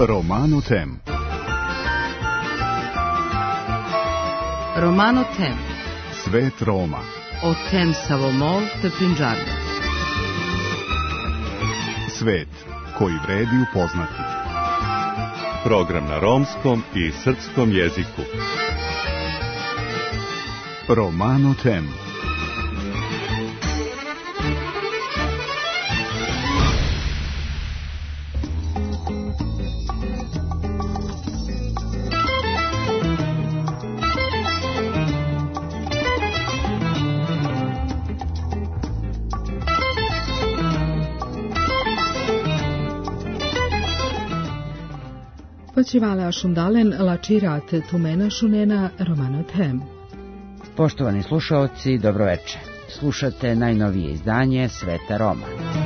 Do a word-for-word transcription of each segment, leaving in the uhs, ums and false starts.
Romano Tem. Romano Tem. Svet Roma. O tem Savomol te Punjabi. Svet koji vredi upoznati. Program na romskom i srpskom jeziku. Romano Tem. Počivale šundalen lačirat tumena šunena Romano Tem. Poštovani slušaoci, dobroveče. Slušate najnovije izdanje Sveta Roma.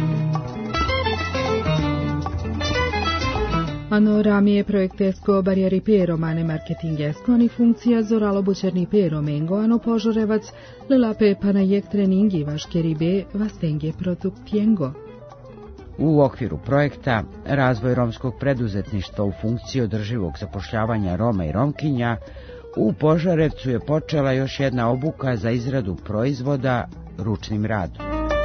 Ano ramije projektesko barjeri pe romane marketingesko ani funkcija zoralo bučerni pe romengo ano požorevac lelape panajek treningi vaškeri be vastenge produktijengo. U okviru projekta Razvoj romskog preduzetništva u funkciji održivog zapošljavanja Roma i Romkinja, u Požarevcu je počela još jedna obuka za izradu proizvoda ručnim radom.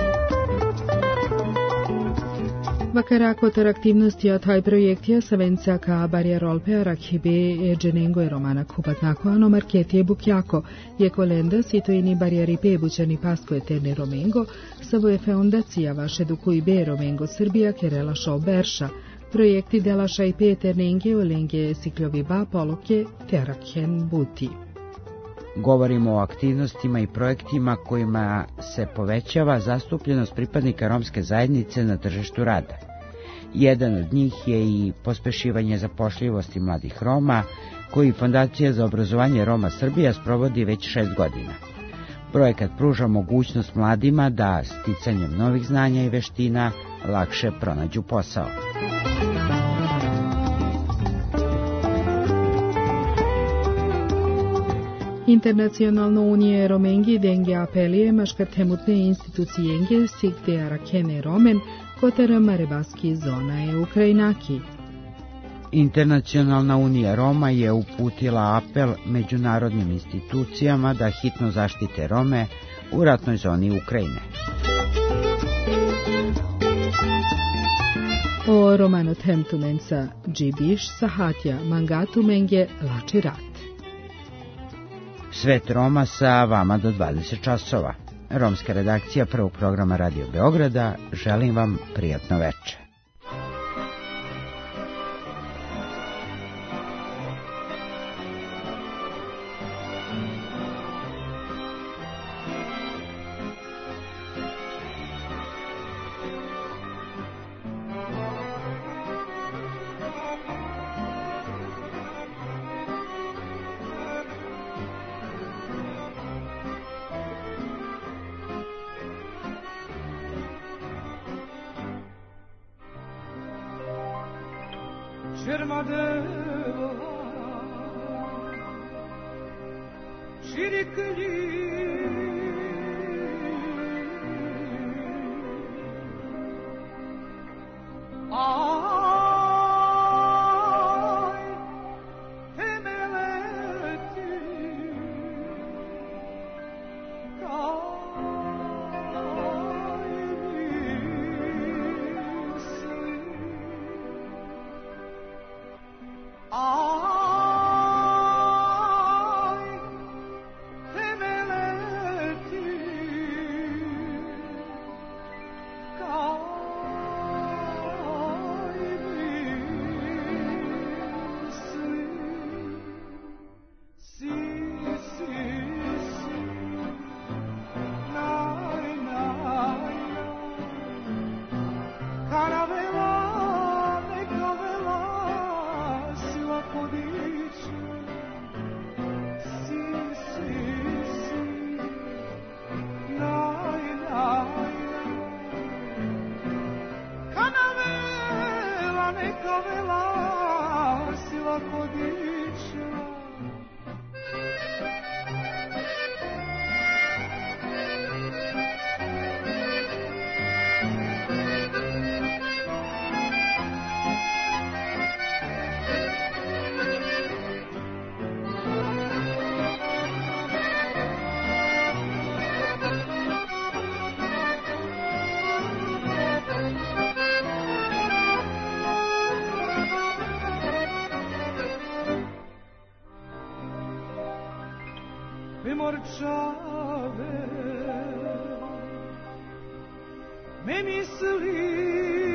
Vakarakot aktivnosti od taj projektija savenca ka barjerolpe rakhibe e dženengo e romana kupatnako ano marketije bukjako je kolenda sitojini barjeripe bučani pasko eterne romengo savo je feondacija vaše dukuj be romengo Srbija kerela šao berša projekti delaša i pe eternenge olenge sikljovi ba poloke terakhen buti. Govorimo o aktivnostima i projektima kojima se povećava zastupljenost pripadnika romske zajednice na tržištu rada. Jedan od njih je i pospešivanje zapošljivosti mladih Roma, koji Fondacija za obrazovanje Roma Srbija sprovodi već šest godina. Projekat pruža mogućnost mladima da sticanjem novih znanja i veština lakše pronađu posao. Internacionalno unije Romengi denge apelije maškartemutne institucijenge sigte arakene Romen kotara Marebaski zona je Ukrajinaki. Internacionalna unija Roma je uputila apel međunarodnim institucijama da hitno zaštite Rome u ratnoj zoni Ukrajine. O Romano Tem tumenca džibiš sahatja mangatu menge lači rat. Svet Roma sa vama do dvadeset časova. Romska redakcija prvog programa Radio Beograda, želim vam prijatno veče. Ay, temele Premorčave me misli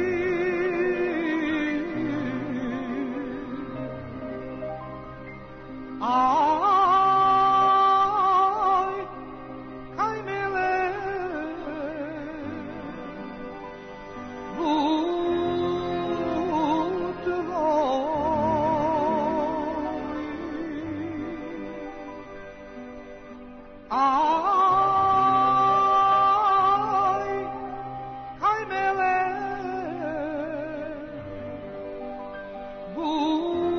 aj kaj mele bud tvoj aj kaj mele bud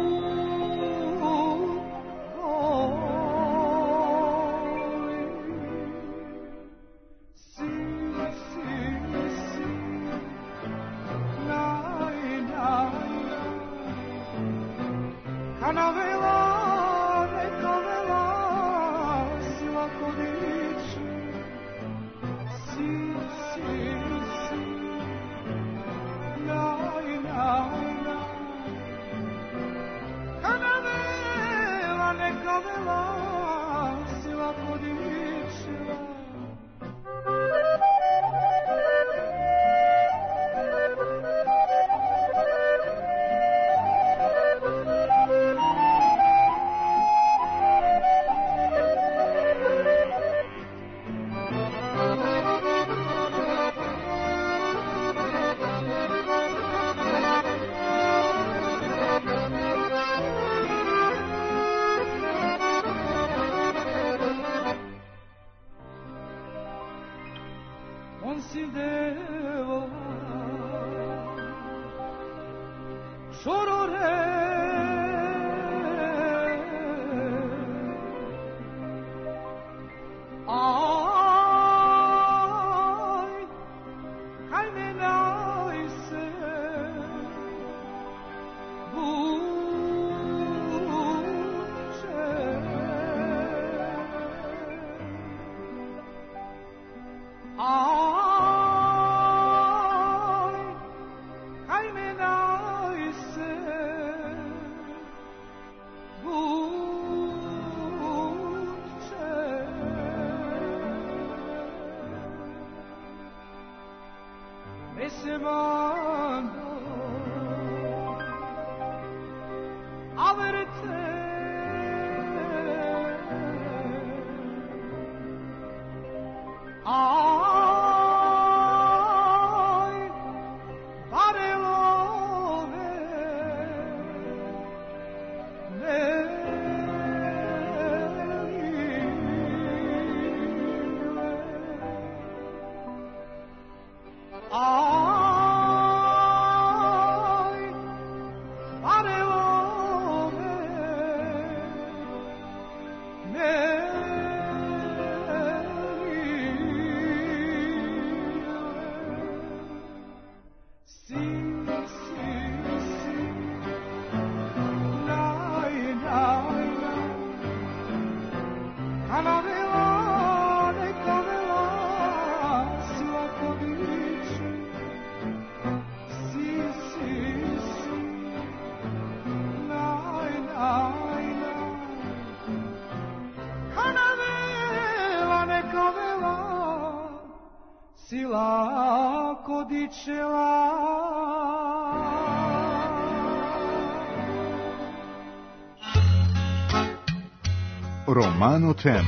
Romano Tem.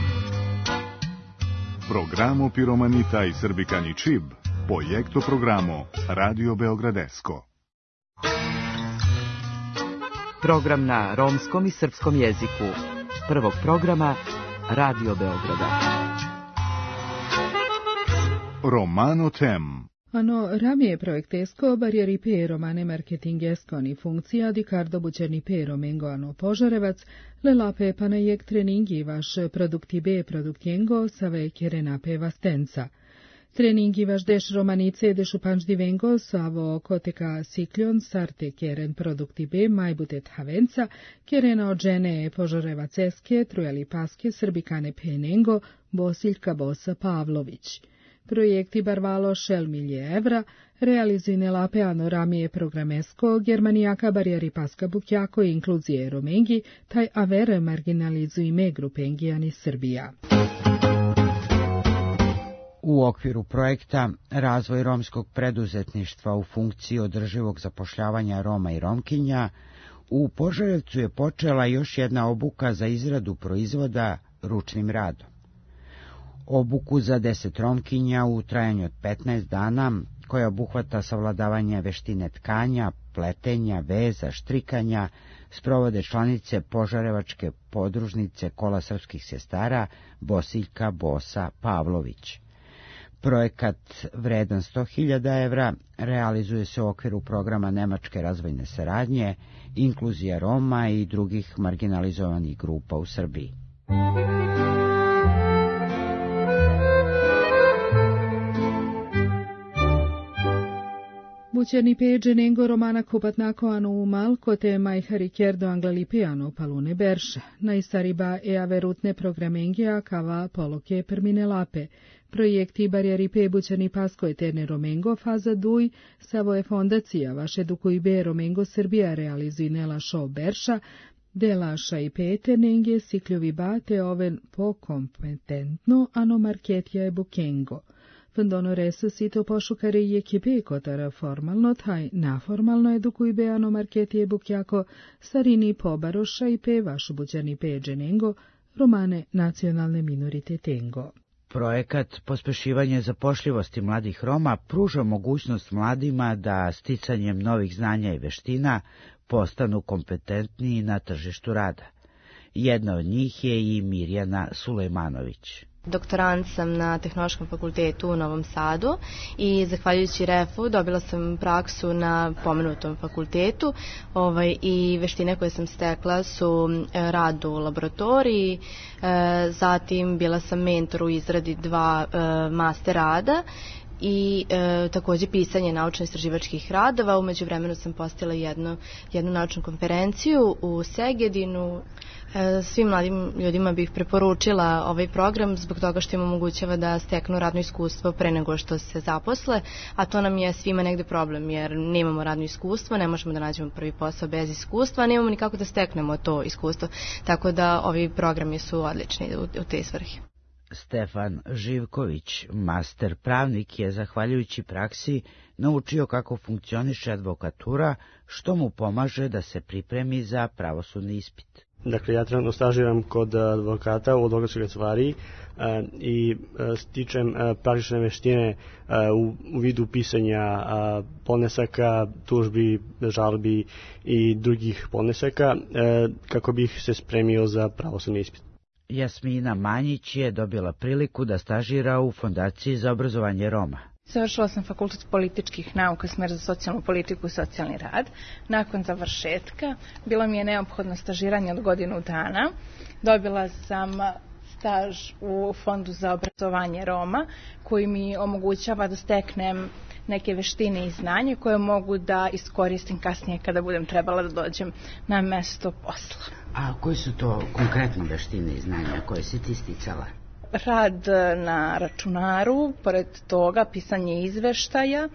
Programo Piromanita i Srbikani Čib, projekto programo Radio Beogradesko. Program na romskom i srpskom jeziku. Prvog programa Radio Beograda. Romano Tem. Ano rame projektesko barjeri pe romane marketingesko ni funkcija di cardo bučerni pe romengo ano Požarevac, le lape panajek treningi vaš produktibe produktiengo save kerenape vastenca. Treningi vaš deš romanice dešu panždivengo savo koteka sikljon sarte keren produktibe majbutet havenca, kerena ođene Požarevaceske, trujali paske srbikane penengo, Bosiljka Bosa Pavlović. Projekti bar valo šel milje evra, realizuje nella panorami programesco germaniaca barrieri pasca bucchiaco incluzie romengi, taj avere marginalizuje me grupengiani Srbija. U okviru projekta Razvoj romskog preduzetništva u funkciji održivog zapošljavanja Roma i Romkinja, u Požarevcu je počela još jedna obuka za izradu proizvoda ručnim radom. Obuku za deset Romkinja u trajanju od petnaest dana, koja obuhvata savladavanje veštine tkanja, pletenja, veza, štrikanja, sprovode članice Požarevačke podružnice Kola srpskih sestara Bosiljka Bosa Pavlović. Projekat vredan sto hiljada evra realizuje se u okviru programa Nemačke razvojne saradnje, inkluzija Roma i drugih marginalizovanih grupa u Srbiji. Bućeni peđe nengo romana kupatnako anu umal, kote majha rikjerdo anglalipiano palune berša, najstariba e averutne programengija kava poloke perminelape. Projekti barjeri pe bućeni pasko eterne romengo faza duj, savo je fondacija vaše dukuj be romengo Srbija realizuje nela show berša, delaša i pete nenge sikljovi bate oven po kompetentno ano marketja je bukengo. Vendono resa sito pošukare i ekipe kotara formalno, taj naformalno edukuj be ano marketije bukjako, starini pobaroša i pe vašu bućani pe dženengo, romane nacionalne minoritetengo. Projekat pospešivanje zapošljivosti mladih Roma pruža mogućnost mladima da sticanjem novih znanja i veština postanu kompetentniji na tržištu rada. Jedna od njih je i Mirjana Sulejmanović. Doktorant sam na Tehnološkom fakultetu u Novom Sadu i zahvaljujući refu dobila sam praksu na pomenutom fakultetu ovaj, i veštine koje sam stekla su rad u laboratoriji, e, zatim bila sam mentor u izradi dva e, master rada i e, također pisanje naučno-istraživačkih radova. U međuvremenu sam postala jednu, jednu naučnu konferenciju u Segedinu. E, svim mladim ljudima bih preporučila ovaj program zbog toga što im omogućava da steknu radno iskustvo pre nego što se zaposle, a to nam je svima negde problem jer nemamo radno iskustvo, ne možemo da nađemo prvi posao bez iskustva, nemamo nikako da steknemo to iskustvo, tako da ovi programi su odlični u, u te svrhe. Stefan Živković, master pravnik, je zahvaljujući praksi naučio kako funkcioniše advokatura, što mu pomaže da se pripremi za pravosudni ispit. Dakle, ja trenutno stažiram kod advokata u advokatskoj kancelariji e, i e, stičem e, praktične veštine e, u, u vidu pisanja e, podnesaka, tužbi, žalbi i drugih podnesaka e, kako bih se spremio za pravosudni ispit. Jasmina Manjić je dobila priliku da stažira u Fondaciji za obrazovanje Roma. Završila sam fakultet političkih nauka, smer za socijalnu politiku i socijalni rad. Nakon završetka bilo mi je neophodno stažiranje od godinu dana. Dobila sam staž u Fondu za obrazovanje Roma koji mi omogućava da steknem neke veštine i znanje koje mogu da iskoristim kasnije kada budem trebala da dođem na mesto posla. A koji su to konkretne veštine i znanja koje si ti sticala? Rad na računaru, pored toga pisanje izveštaja,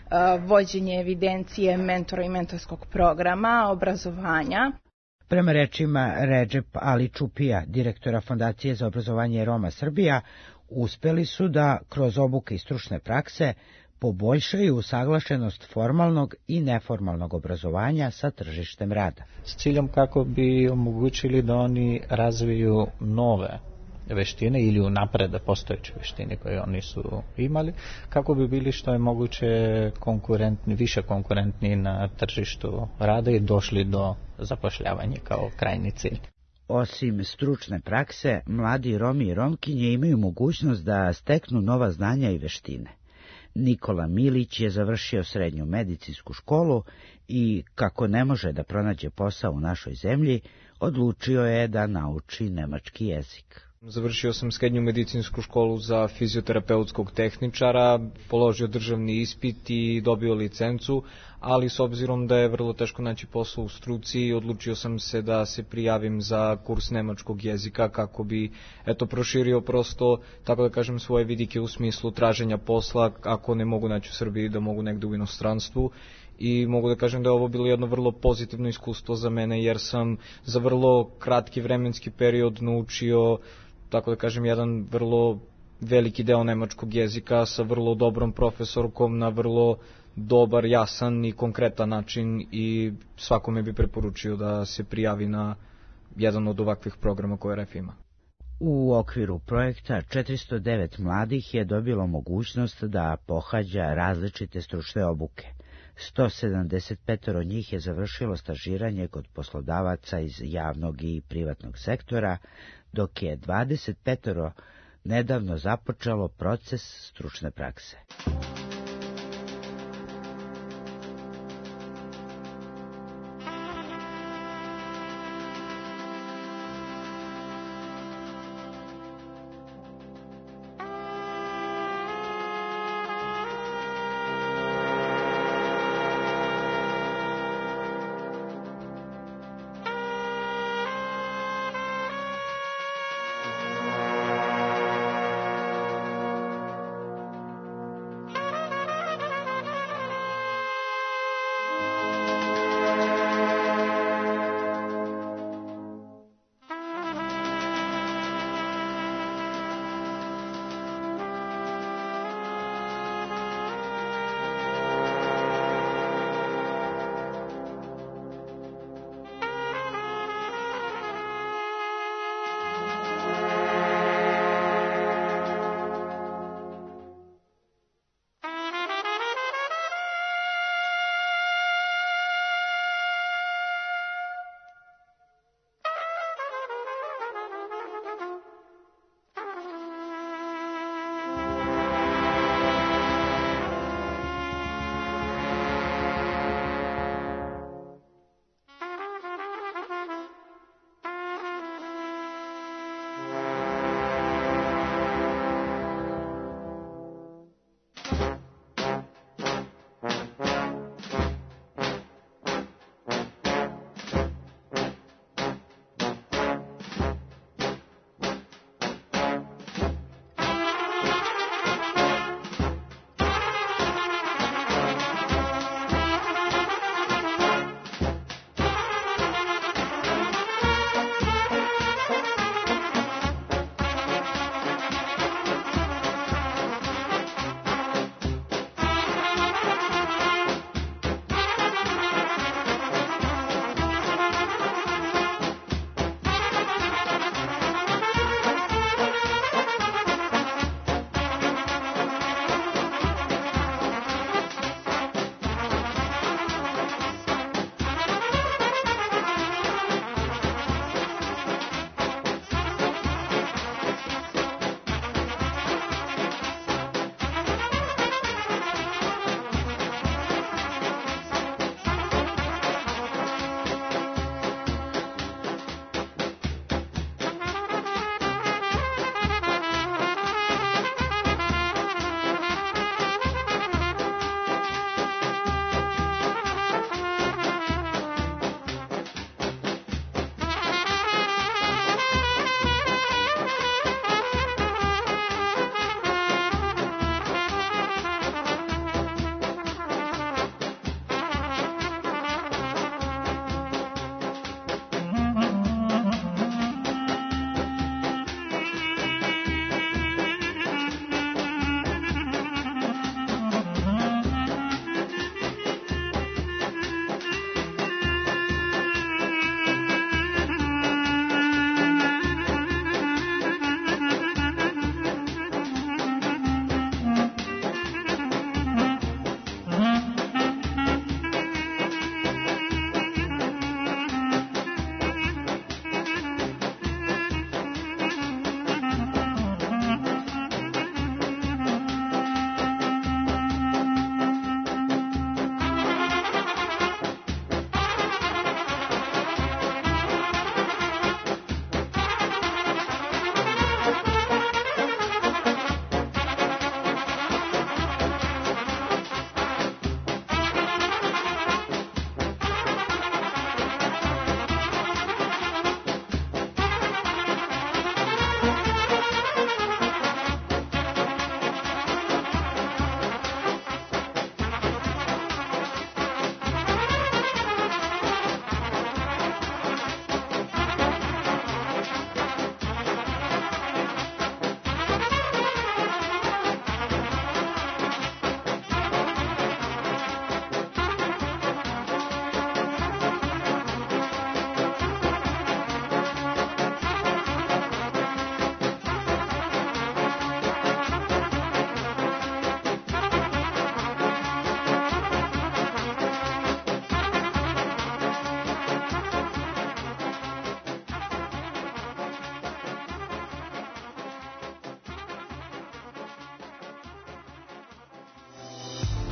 vođenje evidencije mentora i mentorskog programa, obrazovanja. Prema rečima Redžep Ali Čupija, direktora Fondacije za obrazovanje Roma Srbija, uspeli su da kroz obuke i stručne prakse poboljšaju usaglašenost formalnog i neformalnog obrazovanja sa tržištem rada. S ciljem kako bi omogućili da oni razviju nove veštine ili unaprede postojeće veštine koje oni su imali, kako bi bili što je moguće konkurentni, više konkurentni na tržištu rada i došli do zapošljavanja kao krajnji cilj. Osim stručne prakse, mladi Romi i Romkinje imaju mogućnost da steknu nova znanja i veštine. Nikola Milić je završio srednju medicinsku školu i, kako ne može da pronađe posao u našoj zemlji, odlučio je da nauči nemački jezik. Završio sam srednju medicinsku školu za fizioterapeutskog tehničara, položio državni ispit i dobio licencu, ali s obzirom da je vrlo teško naći posao u struci, odlučio sam se da se prijavim za kurs nemačkog jezika kako bi eto proširio prosto, tako da kažem, svoje vidike u smislu traženja posla, ako ne mogu naći u Srbiji da mogu negde u inostranstvu. I mogu da kažem da je ovo bilo jedno vrlo pozitivno iskustvo za mene, jer sam za vrlo kratki vremenski period naučio, tako da kažem, jedan vrlo veliki deo nemačkog jezika sa vrlo dobrom profesorkom na vrlo dobar, jasan i konkretan način, i svakome bi preporučio da se prijavi na jedan od ovakvih programa koje R E F ima. U okviru projekta četiristo devet mladih je dobilo mogućnost da pohađa različite stručne obuke. sto sedamdeset pet od njih je završilo stažiranje kod poslodavaca iz javnog i privatnog sektora, dok je dvadeset pet nedavno započelo proces stručne prakse.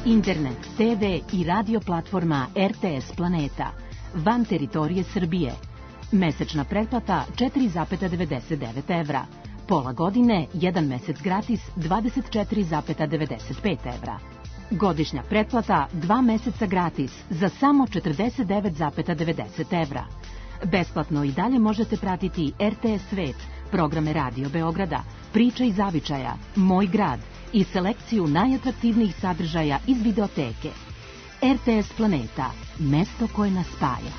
internet, te ve i radio platforma R T S Planeta, van teritorije Srbije. Mesečna pretplata četiri zarez devedeset devet evra. Pola godine, jedan mesec gratis, dvadeset četiri zarez devedeset pet evra. Godišnja pretplata, dva meseca gratis, za samo četrdeset devet zarez devedeset evra. Besplatno i dalje možete pratiti R T S Svet, programe Radio Beograda, Priča iz zavičaja, Moj grad i selekciju najatraktivnijih sadržaja iz videoteke. R T S Planeta, mesto koje nas spaja.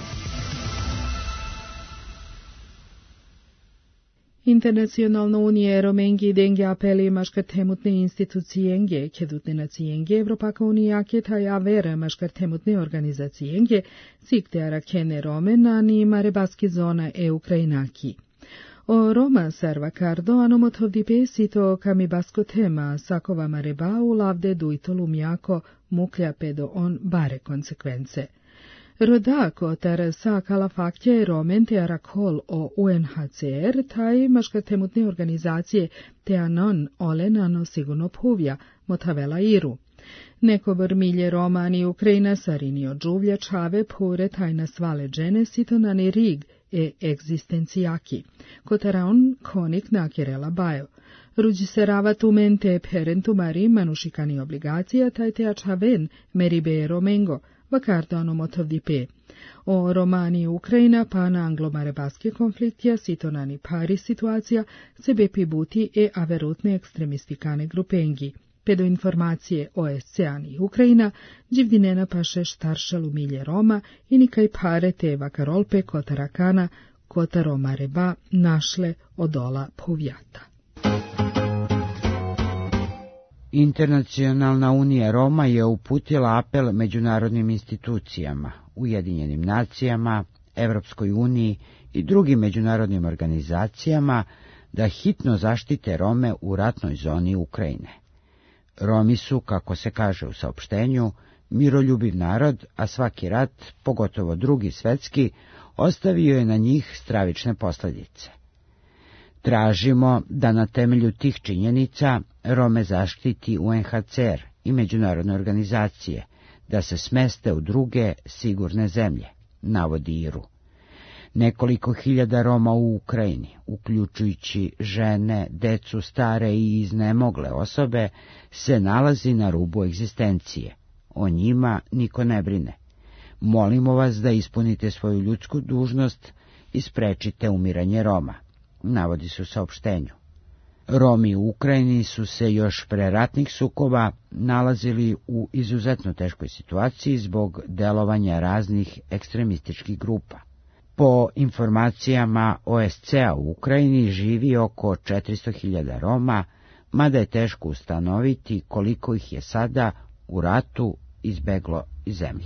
Internacionalna unija Romengi dengi apeli maškartemutne institucijenge, kedutne nacijenge, Evropaka unijake taj avere maškartemutne organizacijenge, sikte arakene Romena ni marebaski zona e Ukrajinaki. O Roma serva cardo anomotovdipe sito kami basko tema sakova mareba u lavde duito lumjako muklja pedo on bare konsekvence. Rodako tar sa kalafakće Romen te arakol o U N H C R taj maškartemutne organizacije te anon olenano sigurno puvja motavela iru. Nekobor milje Romani Ukrajina sarinio džuvlja čave pure tajna svale džene sitonani rig e egzistencijaki, kotaraon konik nakirela bajo. Ruđi se ravat umente perentu mari manušikani obligacija taj te ačaven meribe romengo, vakardo anomotovdipe. O Romani Ukrajina pa na anglo-marebaski konfliktija sitonani pari situacija sebe pibuti e averutne ekstremistikane grupengi. Pedo informacije o Esceani Ukrajina, dživdinena paše štaršalu milje Roma i nikaj pare te vakarolpe kotarakana kotaro mareba našle odola puvjata. Internacionalna unija Roma je uputila apel međunarodnim institucijama, Ujedinjenim nacijama, Evropskoj uniji i drugim međunarodnim organizacijama da hitno zaštite Rome u ratnoj zoni Ukrajine. Romi su, kako se kaže u saopštenju, miroljubiv narod, a svaki rat, pogotovo drugi svetski, ostavio je na njih stravične posljedice. Tražimo da na temelju tih činjenica Rome zaštiti U N H C R i međunarodne organizacije, da se smeste u druge sigurne zemlje, navodi Iru. Nekoliko hiljada Roma u Ukrajini, uključujući žene, decu, stare i iznemogle osobe, se nalazi na rubu egzistencije. O njima niko ne brine. Molimo vas da ispunite svoju ljudsku dužnost i sprečite umiranje Roma, navodi se u saopštenju. Romi u Ukrajini su se još pre ratnih sukoba nalazili u izuzetno teškoj situaciji zbog delovanja raznih ekstremističkih grupa. Po informacijama O S C-a u Ukrajini živi oko četiristo hiljada Roma, mada je teško ustanoviti koliko ih je sada u ratu izbeglo iz zemlje.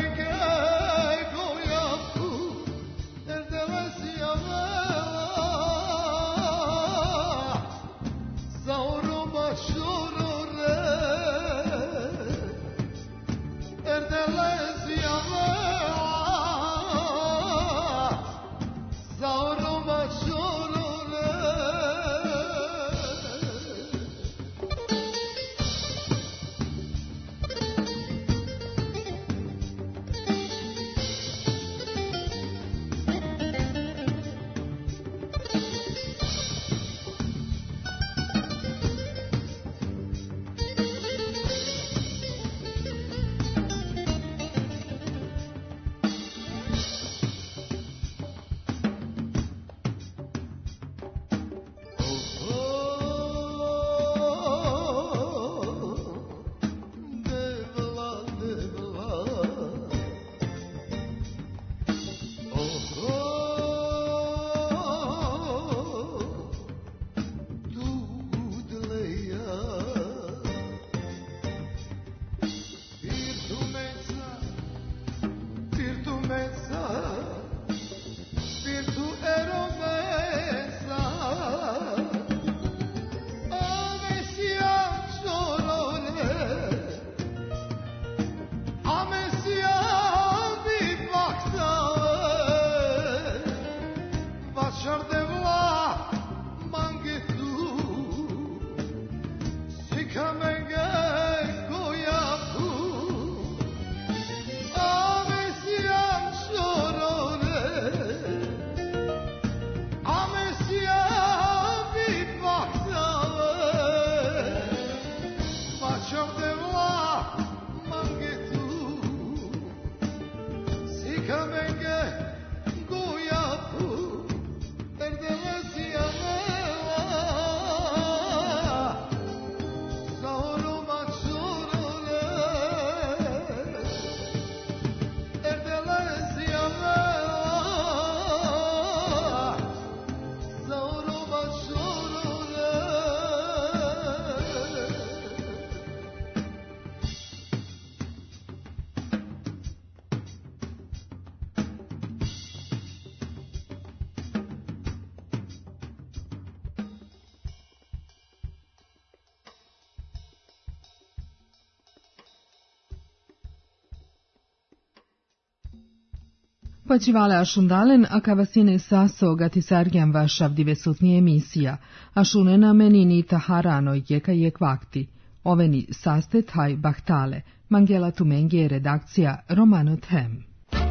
Počivale ašundalen, a kavasine saso gatisargjan vašav divesutni emisija, ašunena menini taharano jeka jek vakti. Oveni saste taj bahtale, Mangela Tumengi redakcija Romano Them.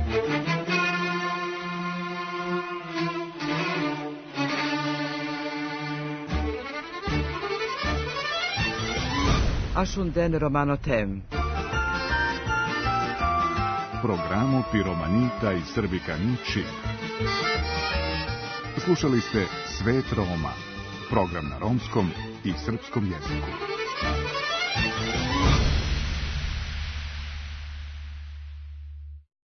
Ašunden Romano Them. Programu Piromanita i Srbikanići. Slušali ste Svet Roma, program na romskom i srpskom jeziku.